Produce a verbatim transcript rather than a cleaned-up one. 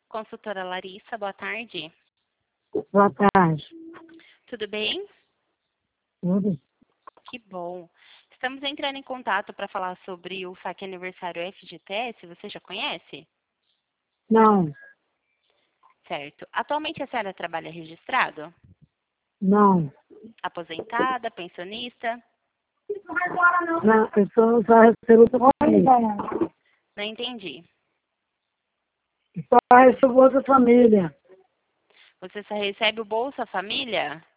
Consultora Larissa, boa tarde. Boa tarde. Tudo bem? Tudo? Que bom. Estamos entrando em contato para falar sobre o saque aniversário F G T S. Você já conhece? Não, Certo. Atualmente a senhora trabalha registrado? não. Aposentada, pensionista? Não, eu sou só recebo Bolsa Família. Não entendi. Só recebo Bolsa Família. Você só recebe o Bolsa Família?